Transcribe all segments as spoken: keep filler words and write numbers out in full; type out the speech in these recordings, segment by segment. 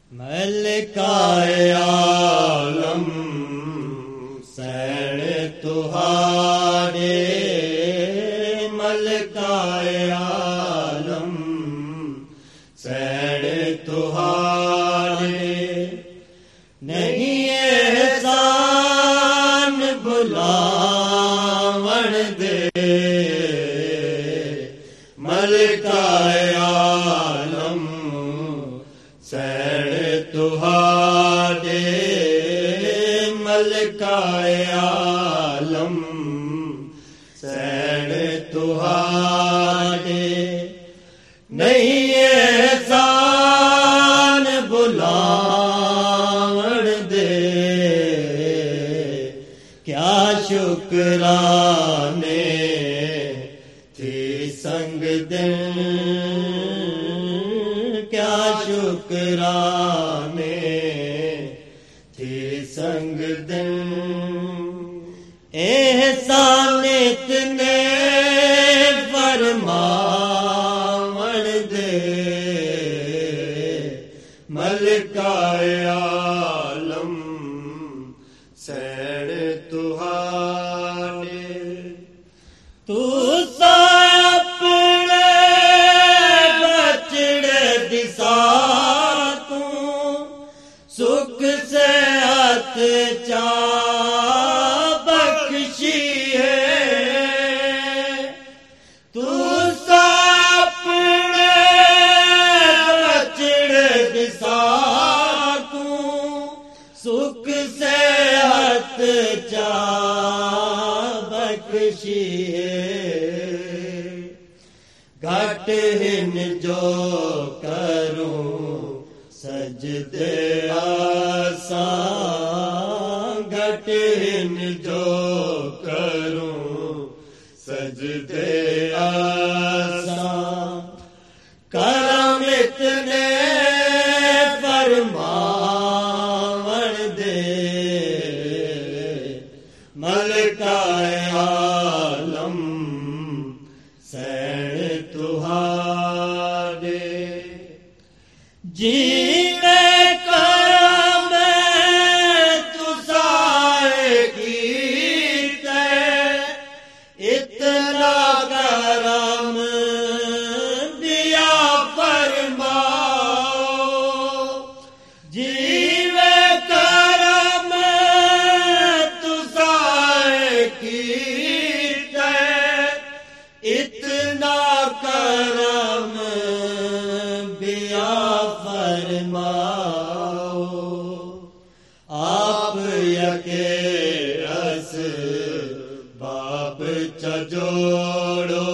मलकाए आलम San तुहारे, मलकाए आलम San तुहारे। नहीं एहसान बुलावण दे, मलकाए आलम San तुहारे, मलकाए आलम San तुहारे। नहीं एहसान बुलावण दे, क्या शुक्राने थी संग दिन, क्या शुक्राने थी संग दिन। एहसान इतने फरमावण दे, मलकाए आलम सैन तुहारे। तू सा अपने बचड़े दिसा तू, सुख से हथ चा बख्शी है। तू सा अपने बचड़े दिसा तू, सुख से हथ चा बख्शी है। घट हिन जो करूं सजदे आसा, घट हिन जो करूं सजदे आसा। करम इतने फरमावण दे, मलकाए आलम सैन तुहारे। जीने करम तुसाए कीते, इतना करम दिया फरमाओ। जीवे करम तुसाए कीते, इतना करम दिया फरमाओ। आप यके अस बाप चजोड़ो,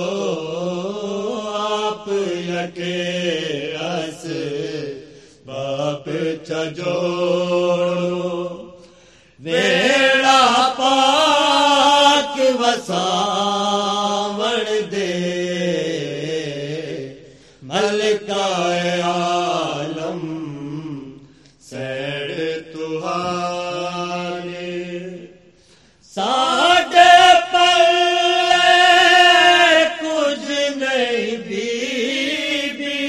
आप यके अस बाप चजोड़ो। वेड़ा पाक वसावण दे, मलकाए आलम सैन तुहारे। साडे पल्ले कुछ नहीं बीबी,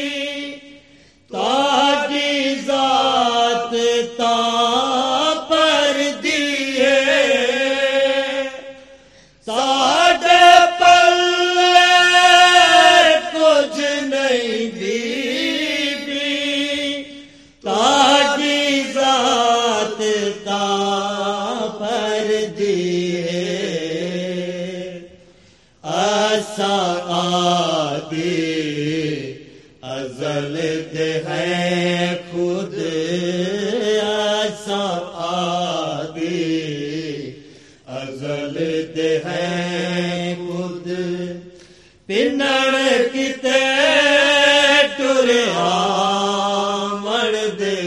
ताजी जात ता पर दिए। साडे पल्ले कुछ नहीं बीबी, ताजी जात ता पर दिए। आसा आदि अजल दे है खुद, आसा आदि अजल दे है खुद। पिनड़ किते टुरिया मण दे,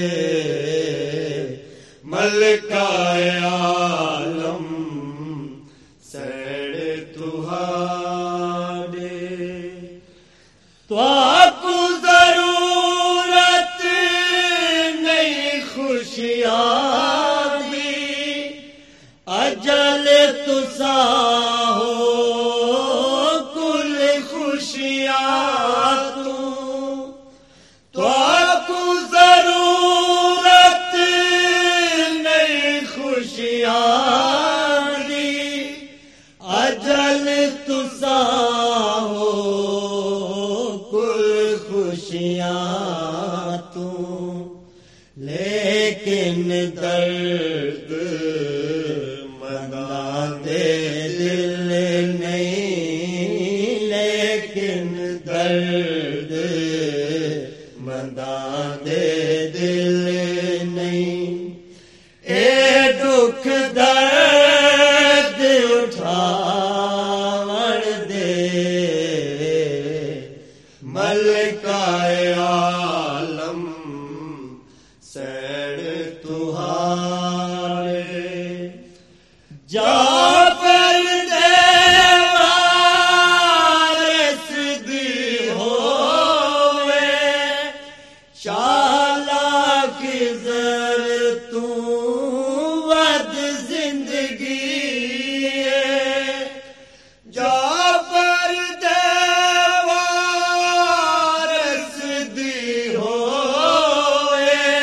मलकाए आलम सैन तुहारे। त्वाकू जरूरत नहीं खुशियां दी, खुशियां तू लेकिन दर्द मंदा दे दिल नहीं, लेकिन दर्द मंदा दे दिल नहीं। ए दुख दर्द उठावण दे मलकाए आलम सैण तुहारे। जाफर दे वारिस दी होवे शालाक ज़र तू वद जिंदगी है। जाफर दे वारिस दी होवे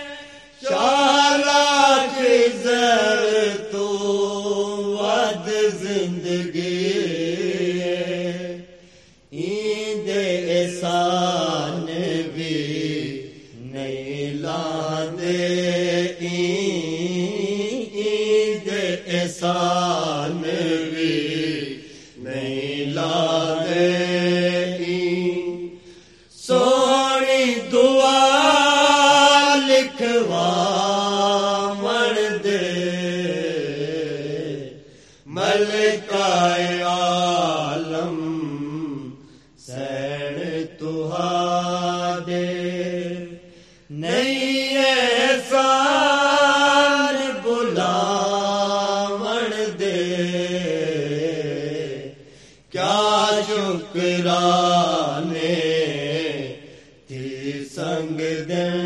शालाक ज़र तू वद जिंदगी है। ईंदे एहसान भी नहीं लांदे, ईंदे एहसान भी नहीं लांदे। सोनी दुआ लिखवावण दे मलकाए आलम सैण तुहारे। नहीं एहसान बुलावण दे क्या शुक्राने थी संग दिन,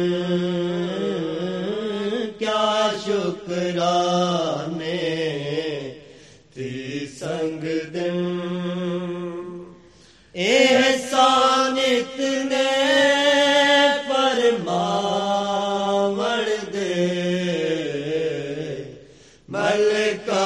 क्या शुक्राने थी संग दिन। एहसान इतने फरमावण दे मलका